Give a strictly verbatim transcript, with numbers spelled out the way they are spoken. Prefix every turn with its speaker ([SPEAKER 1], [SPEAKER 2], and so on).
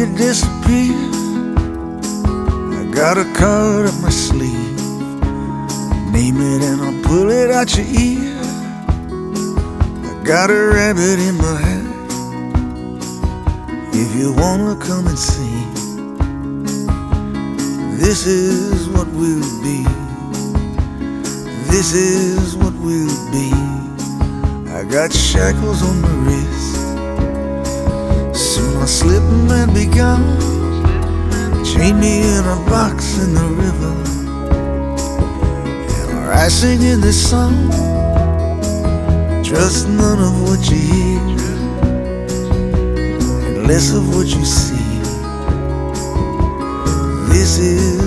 [SPEAKER 1] it disappear. I got a card up my sleeve. Name it and I'll pull it out your ear. I got a rabbit in my hat. If you wanna come and see, this is what we'll be. This is what we'll be. I got shackles on my wrist. Soon I'll slip and be gone. Chain me in a box in the river, and I'll rise singing this song. Trust none of what you hear, and less of what you see. This is